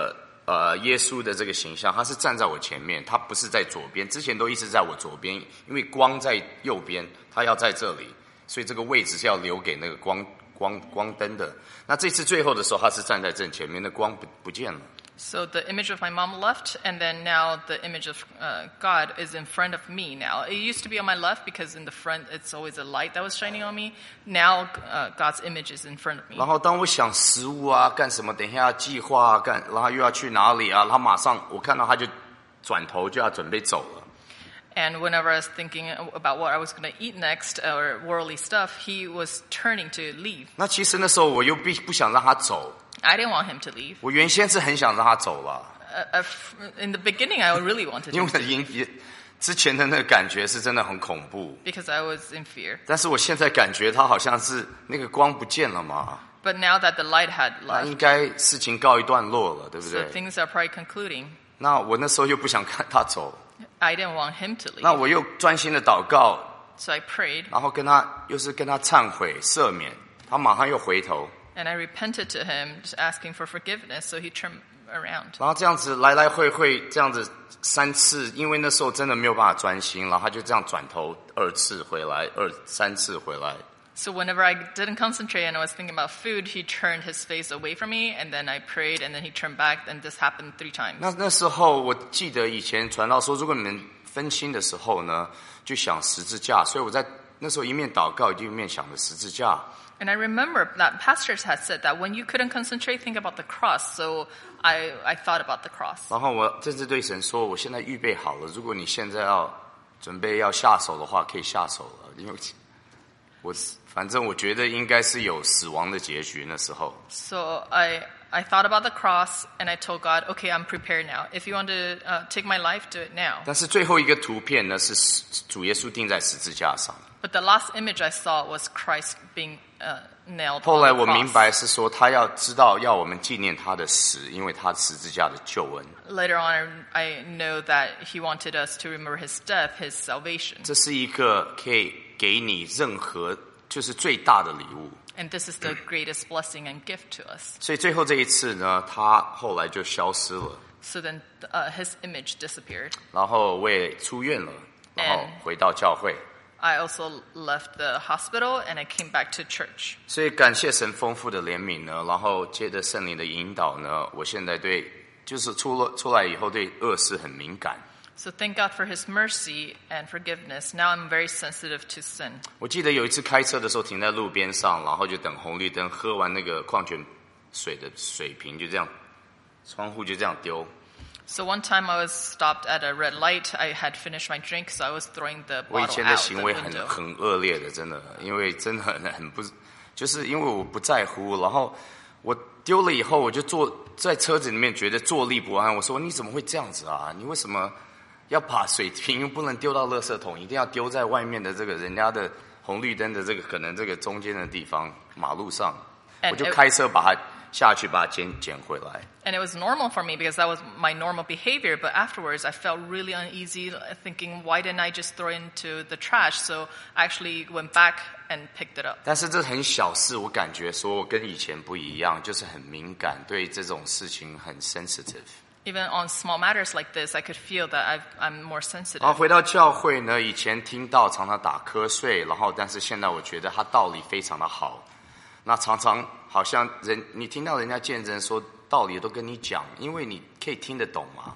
呃耶稣的这个形象，他是站在我前面，他不是在左边，之前都一直在我左边，因为光在右边，他要在这里，所以这个位置是要留给那个光光光灯的。那这次最后的时候，他是站在正前面，那光不不见了。 So the image of my mom left, and then now the image of uh, God is in front of me now. It used to be on my left because in the front it's always a light that was shining on me. Now uh, God's image is in front of me. 然后当我想食物啊，干什么，等一下计划啊，干，然后又要去哪里啊，他马上我看到他就转头就要准备走了。 And whenever I was thinking about what I was going to eat next or worldly stuff, he was turning to leave. 那其实那时候我又不不想让他走。 I didn't want him to leave. 我原先是很想让他走了。 Uh, uh, in the beginning, I really wanted 因 him to 为 leave. 之前的那个感觉是真的很恐怖。 Because I was in fear. 但是我现在感觉他好像是那个光不见了嘛。 But now that the light had 那 left, 应该事情告一段落了，对不 so 对？ things are probably concluding. 那我那时候又不想看他走， I didn't want him to 那 leave. 我又专心的祷告， So I prayed, 然后跟他又是跟他忏悔赦免，他马上又回头。 and I repented to him, just asking for forgiveness, so he turned around. 然后这样子来来回回这样子三次，因为那时候真的没有办法专心，然后他就这样转头二次回来，二三次回来。 So whenever I didn't concentrate and I was thinking about food, he turned his face away from me, and then I prayed, and then he turned back, and this happened three times. 那那时候我记得以前传道说，如果你们分心的时候呢，就想十字架，所以我在那时候一面祷告，一面想着十字架。 And I remember that pastors had said that when you couldn't concentrate, think about the cross. So I, I thought about the cross. 然后我甚至对神说，我现在预备好了，如果你现在要准备要下手的话，可以下手了，因为我反正我觉得应该是有死亡的结局那时候。 So I, I thought about the cross, and I told God, okay, I'm prepared now. If you want to uh, take my life, do it now. 但是最后一个图片呢，是主耶稣钉在十字架上。 But the last image I saw was Christ being uh, nailed 后 on 来 the 我明 cross. 白是说，他要知道要我们纪念他的死，因为他十字架的救恩。 Later on, I know that he wanted us to remember his death, his salvation. 这是一个可以给你任何就是最大的礼物。 And this is the greatest blessing and gift to us. 所以最后这一次呢，他后来就消失了， So then uh, his image disappeared. 然后我也出院了，然后回到教会。 I also left the hospital and I came back to church. 所以感谢神丰富的怜悯呢，然后接着圣灵的引导呢，我现在对就是出了出来以后对恶事很敏感。 So thank God for his mercy and forgiveness. Now I'm very sensitive to sin. 我记得有一次开车的时候停在路边上，然后就等红绿灯，喝完那个矿泉水的水瓶就这样，窗户就这样丢。 So one time I was stopped at a red light. I had finished my drink, so I was throwing the 我以 bottle 前的 out 行 the 为很 window. 很恶劣的，真的，因为真的很很不，就是因为我不在乎，然后我丢了以后，我就坐在车子里面，觉得坐立不安。我说你怎么会这样子啊？你为什么要把水瓶不能丢到垃圾桶，一定要丢在外面的这个人家的红绿灯的这个可能这个中间的地方马路上？ And 我就 it- 开车把它下去，把它捡捡回来。 And it was normal for me because that was my normal behavior. But afterwards, I felt really uneasy, thinking, why didn't I just throw it into the trash? So I actually went back and picked it up. 但是这很小事，我感觉说我跟以前不一样，就是很敏感，对这种事情很 sensitive。 Even on small matters like this, I could feel that I've, I'm more 然后 sensitive. 回到教会呢，以前听到常常打瞌睡，然后但是现在我觉得他道理非常的好，那常常好像人你听到人家见证说道理都跟你讲，因为你可以听得懂嘛。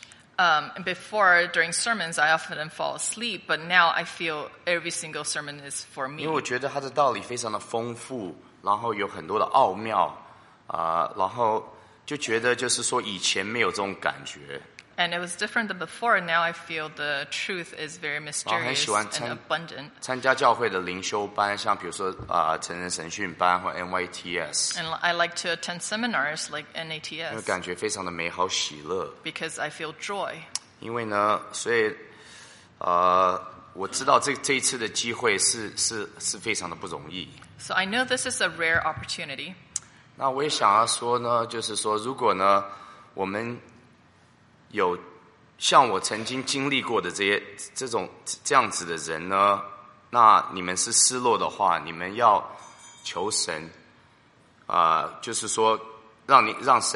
Um, and before, during sermons, I often fall asleep. But now I feel every single sermon is for 因 me. 为我觉得他的道理非常的丰富，然后有很多的奥妙啊、呃然后就觉得就是说以前没有这种感觉。 And it was different than before. Now I feel the truth is very mysterious 喜欢 and 参- abundant. 参加教会的灵修班，像比如说啊、呃成人神训班或 N Y T S， And I like to attend seminars like 因为 N A T S 感觉非常的美好喜乐。 because I feel joy. 因为呢，所以呃，我知道这这一次的机会是是是非常的不容易。 So I know this is a rare opportunity. 那我也想要说呢，就是说，如果呢，我们有像我曾经经历过的这些这种这样子的人呢，那你们是失落的话，你们要求神啊、呃就是说让你让神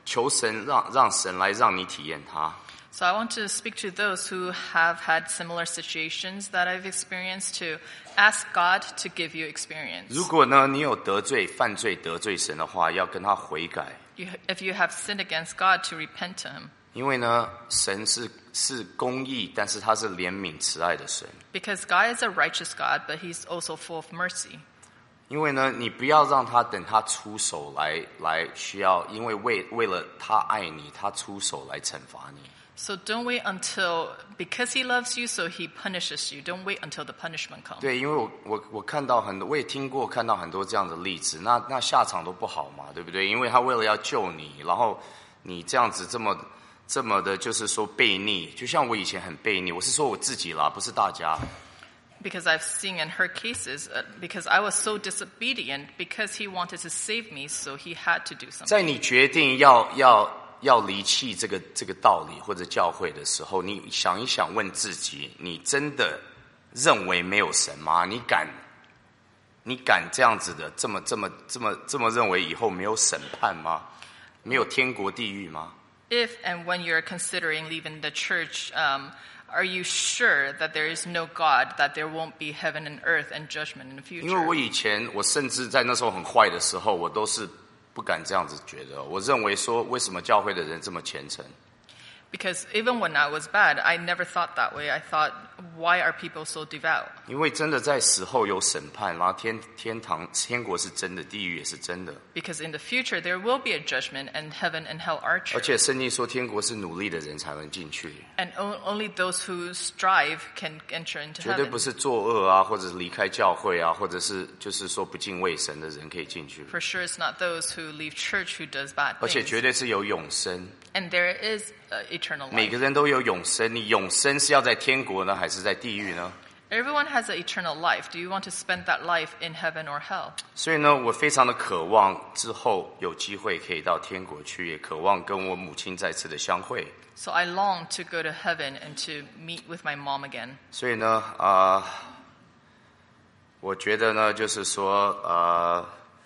求神让让神来让你体验它。 So I want to speak to those who have had similar situations that I've experienced to ask God to give you experience. 如果呢你有得罪、犯罪、得罪神的话，要跟他悔改。 You, if you have sinned against God, to repent to Him. 因为呢，神是是公义，但是他是怜悯慈爱的神。 Because God is a righteous God, but He's also full of mercy. 因为呢，你不要让他等他出手来来需要，因为为为了他爱你，他出手来惩罚你。 So don't wait until, because He loves you, so He punishes you. Don't wait until the punishment comes. 对，因为我我我看到很多，我也听过看到很多这样的例子，那那下场都不好嘛，对不对？因为他为了要救你，然后你这样子这么这么的，就是说悖逆，就像我以前很悖逆，我是说我自己啦，不是大家。 Because I've seen and heard cases, uh, because I was so disobedient, because He wanted to save me, so He had to do something. 在你决定要要要离弃这个这个道理或者教会的时候，你想一想，问自己：你真的认为没有神吗？你敢你敢这样子的这么这么这么这么认为以后没有审判吗？没有天国地狱吗？ If and when you're considering leaving the church, um, are you sure that there is no God, that there won't be heaven and earth and judgment in the future? 因为我以前，我甚至在那时候很坏的时候，我都是不敢这样子觉得。我认为说，为什么教会的人这么虔诚？ Because even when I was bad, I never thought that way. I thought, why are people so devout? 因为真的在死后有审判，然后天天堂天国是真的，地狱也是真的。 Because in the future, there will be a judgment, and heaven and hell are 而 true. 且圣经说，天国是努力的人才能进去， And o- only those who strive can enter into 绝对 heaven. 不是作恶啊，或者是离开教会啊，或者是就是说不敬畏神的人可以进去。 For sure, it's not those who leave church who does bad 而且 things. 绝对是有永生， And there is uh, eternal 每 life. 个人都有永生。你永生是要在天国呢，还是在地狱呢？ Everyone has an eternal life. Do you want to spend that life in heaven or hell? 所以呢，我非常的渴望之后有机会可以到天国去，也渴望跟我母亲再次的相会。 So I long to go to heaven and to meet with my mom again. 所以呢，啊、呃，我觉得呢，就是说，呃，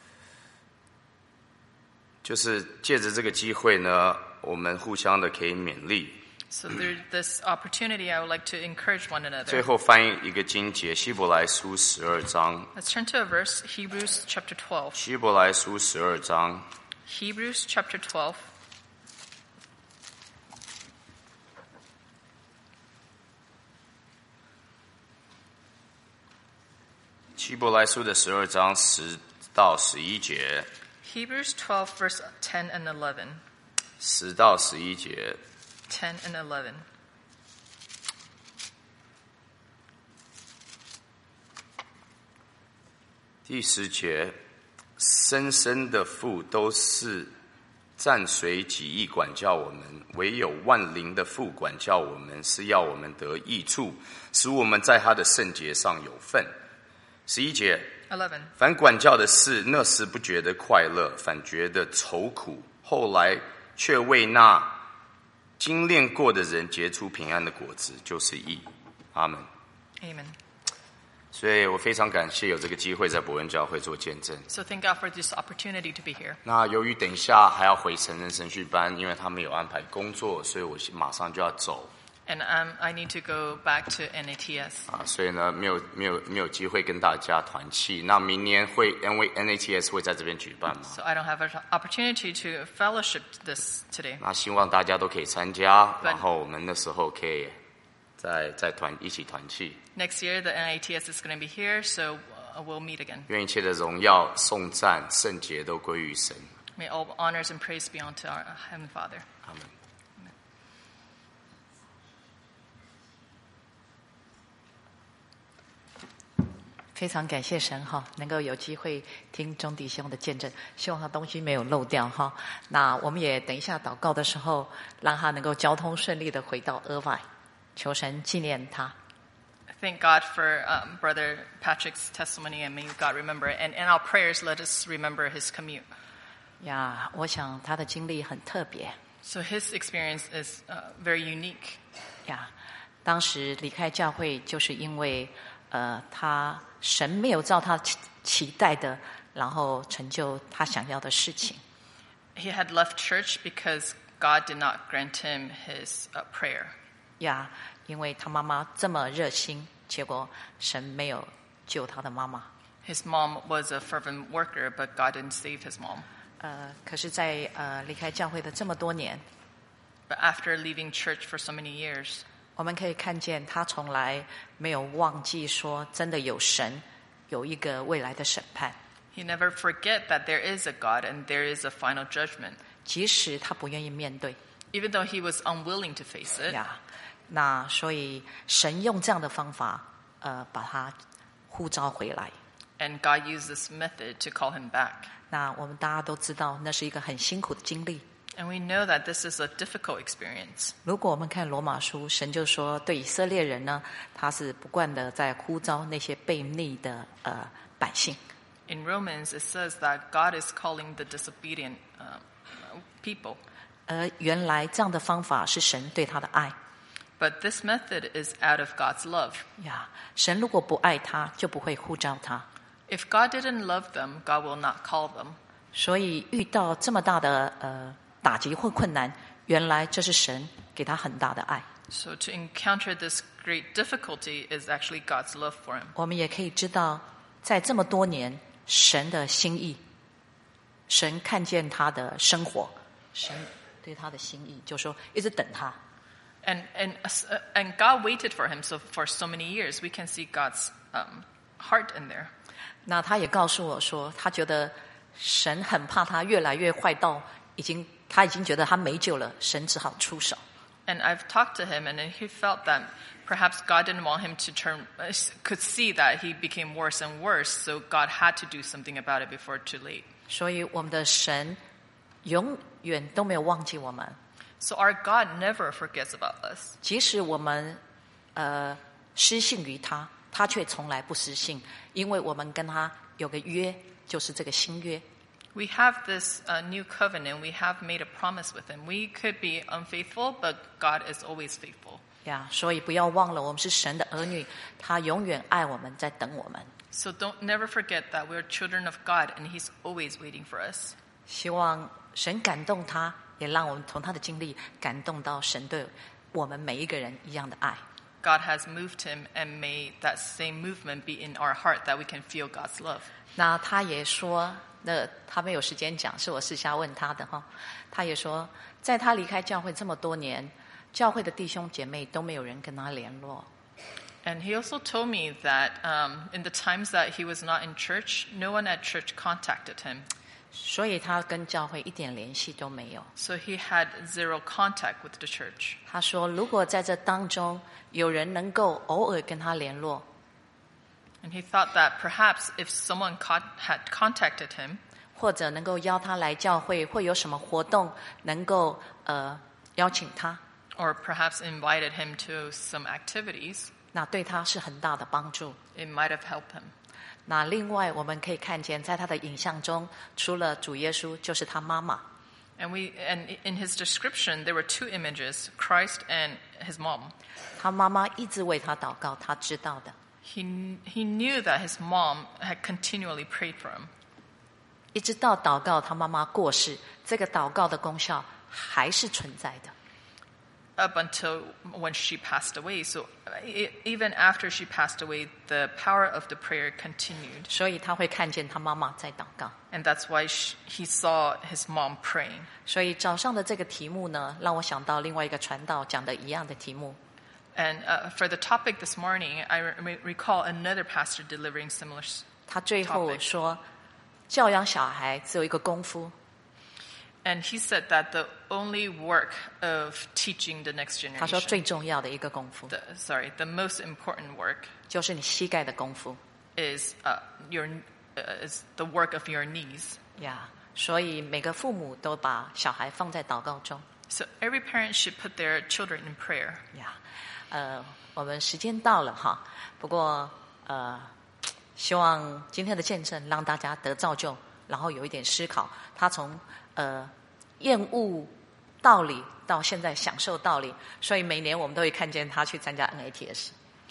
就是借着这个机会呢，我们互相的可以勉励。 So there's this opportunity. I would like to encourage one 最 another. 后翻译一个经节，希伯来书十二章， Let's turn to a verse, Hebrews chapter twelve. 希伯来书十二章 Hebrews chapter twelve. 希伯来书的十二章十到十一节， Hebrews twelve, verse ten and eleven. 十到十一节。 ten and eleven. 第十节，生生的父都是暂随己意管教我们，唯有万灵的父管教我们，是要我们得益处，使我们在他的圣洁上有份。十一节， eleven. 凡管教的事，那时不觉得快乐，反觉得愁苦，后来却为那精炼过的人结出平安的果子，就是义。阿门。 Amen. 所以我非常感谢有这个机会在伯恩教会做见证。 So thank God for this opportunity to be here. 那由于等一下还要回成人神训班，因为他们有安排工作，所以我马上就要走 And um, I need to go back to N A T S. 啊，所以呢没有没有没有机会跟大家团契。那明年会因为 N A T S 会在这边举办嘛？ So I don't have an opportunity to fellowship this today. 那希望大家都可以参加， But- 然后我们那时候可以再再团一起团契。 Next year, the N A T S is going to be here, so uh, we'll meet again. 愿一切的荣耀、颂赞、圣洁都归于神。 May all honors and praise be unto our Heavenly Father. 阿门。 非常感谢神哈，能够有机会听钟弟兄的见证，希望他东西没有漏掉哈。那我们也等一下祷告的时候，让他能够交通顺利的回到额外，求神纪念他。 Thank God for um, Brother Patrick's testimony, and may God remember it. And in our prayers, let us remember his commute. 呀，我想他的经历很特别 So his experience is uh, very unique. 呀。当时离开教会，就是因为呃，他神没有照他期期待的，然后成就他想要的事情。 he had left church because God did not grant him his uh, prayer. 呀，因为他妈妈这么热心，结果神没有救他的妈妈。 His mom was a fervent worker, but God didn't save his mom. 呃，可是在，呃离开教会的这么多年， But after leaving church for so many years, 我们可以看见他从来没有忘记说，真的有神，有一个未来的审判。 he never forget that there is a God and there is a final judgment, 即使他不愿意面对 even though he was unwilling to face it. 呀，那所以神用这样的方法，呃，把他呼召回来。 And God used this method to call him back. 那我们大家都知道，那是一个很辛苦的经历。 And we know that this is a difficult experience. 如果我们看罗马书，神就说，对以色列人呢，他是不断的在呼召那些悖逆的呃百姓。 In Romans, it says that God is calling the disobedient uh, people. 而原来这样的方法是神对他的爱 But this method is out of God's love. 呀。神如果不爱他，就不会呼召他。 If God didn't love them, God will not call them. 所以遇到这么大的呃打击或困难，原来这是神给他很大的爱。 So to encounter this great difficulty is actually God's love for him. 我们也可以知道，在这么多年，神的心意，神看见他的生活，神对他的心意，就说一直等他。 And, and, uh, and God waited for him so for so many years. We can see God's um, heart in there. 那他也告诉我说，他觉得神很怕他越来越坏到已经，他已经觉得他没救了，神只好出手。 And I've talked to him, and he felt that perhaps God didn't want him to turn, could see that he became worse and worse, so God had to do something about it before too late. 所以我们的神永远都没有忘记我们， So our God never forgets about us. 即使我们呃失信于他，他却从来不失信，因为我们跟他有个约，就是这个新约。 We have this uh, new covenant. We have made a promise with him. We could be unfaithful, but God is always faithful. 呀，所以不要忘了，我们是神的儿女，他永远爱我们，在等我们。 So don't never forget that we're children of God, and he's always waiting for us. 希望神感动他，也让我们从他的经历感动到神对我们每一个人一样的爱。 God has moved him, and may that same movement be in our heart that we can feel God's love. 那他也说，那他没有时间讲，是我私下问他的哈。他也说，在他离开教会这么多年，教会的弟兄姐妹都没有人跟他联络。 And he also told me that um, in the times that he was not in church, no one at church contacted him. 所以他跟教会一点联系都没有。 So he had zero contact with the church. 他说，如果在这当中有人能够偶尔跟他联络， And he thought that perhaps if someone con- had contacted him, 或者能够邀他来教会，会有什么活动能够呃邀请他， or perhaps invited him to some activities, 那对他是很大的帮助。 it might have helped him. 那另外我们可以看见，在他的影像中，除了主耶稣，就是他妈妈。 And we and in his description there were two images, Christ and his mom. 他妈妈一直为他祷告，他知道的。 He he knew that his mom had continually prayed for him. 一直到祷告他妈妈过世，这个祷告的功效还是存在的。 Up until when she passed away. So e- even after she passed away, the power of the prayer continued. 所以他会看见他妈妈在祷告。 And that's why she, he saw his mom praying. 所以早上的这个题目呢，让我想到另外一个传道讲的一样的题目。 And uh, for the topic this morning, I re- recall another pastor delivering similar s- 他最后 topic. 说，教养小孩只有一个功夫， And he said that the only work of teaching the next 他说 generation, 最重要的一个功夫 the, sorry, the most important work 就是你膝盖的功夫 is uh, your uh, is the work of your knees. 呀。所以每个父母都把小孩放在祷告中 So every parent should put their children in prayer. 呀。呃，我们时间到了哈，不过呃，希望今天的见证让大家得造就，然后有一点思考。他从呃厌恶道理到现在享受道理，所以每年我们都会看见他去参加 N A T S。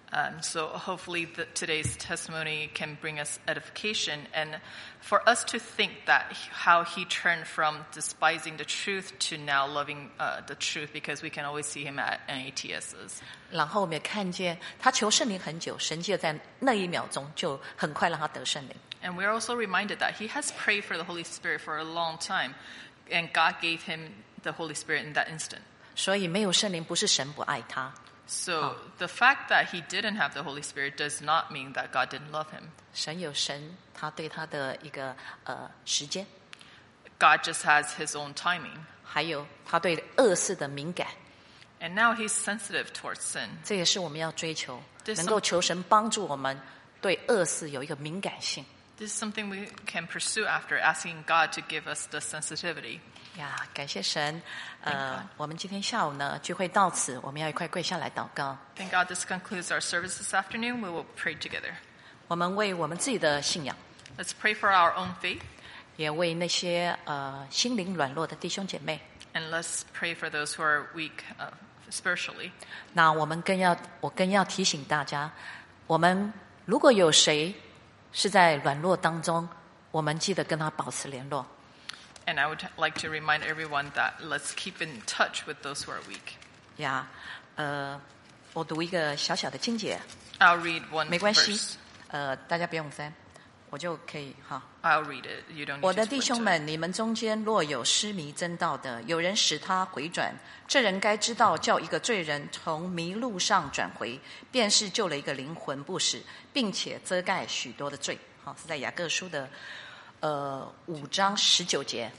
Um, so hopefully the, today's testimony can bring us edification, and for us to think that how he turned from despising the truth to now loving uh, the truth, because we can always see him at N A T Ss. 然后我们也看见他求圣灵很久，神就在那一秒钟就很快让他得圣灵。 And we're also reminded that he has prayed for the Holy Spirit for a long time, and God gave him the Holy Spirit in that instant. 所以没有圣灵不是神不爱他。 So the fact that he didn't have the Holy Spirit does not mean that God didn't love him. 神有神他对他的一个呃时间， God just has his own timing. 还有他对恶事的敏感， And now he's sensitive towards sin. 这也是我们要追求， There's 能够 some- 求神帮助我们对恶事有一个敏感性。 This is something we can pursue after asking God to give us the sensitivity. 呀，感谢神。呃，我们今天下午呢聚会到此，我们要一块跪下来祷告。 Thank God this concludes our service this afternoon. We will pray together. 我们为我们自己的信仰， Let's pray for our own faith, 也为那些呃心灵软弱的弟兄姐妹。 and let's pray for those who are weak uh, spiritually. 那我们更要，我更要提醒大家，我们如果有谁是在软弱当中，我们记得跟他保持联络。 And I would like to remind everyone that let's keep in touch with those who are weak. 呀，呃，我读一个小小的经节， I'll read one 没关系 verse.， 呃，大家不用翻，我就可以哈。 I'll read it. You don't 我 need 的 to 弟 flip 兄 to it. 们，你们中间若有失迷真道的，有人使他回转，这人该知道，叫一个罪人从迷路上转回，便是救了一个灵魂不死，并且遮盖许多的罪。好，是在雅各书的呃五章十九节。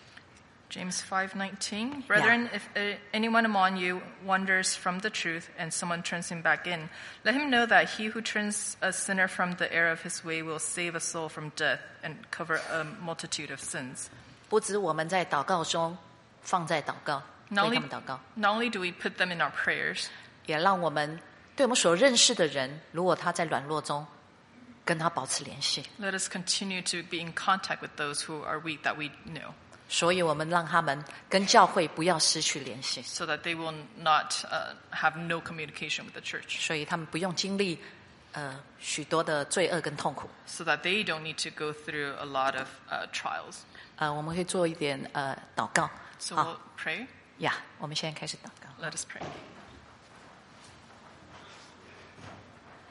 James five nineteen. Brethren, if uh, anyone among you wanders from the truth and someone turns him back in, let him know that he who turns a sinner from the error of his way will save a soul from death and cover a multitude of sins. 不止我们在祷告中放在祷告， Not 为 only, 他们祷告， not only do we put them in our prayers, 也让我们对我们所认识的人，如果他在软弱中，跟他保持联系。 let us continue to be in contact with those who are weak that we know, 所以我们让他们跟教会不要失去联系， so that they will not uh, have no communication with the church, 所以他们不用经历呃许多的罪恶跟痛苦。 so that they don't need to go through a lot of uh, trials. 呃，我们会做一点呃祷告。 So 好 we'll pray. 呀，我们现在开始祷告。 Let us pray.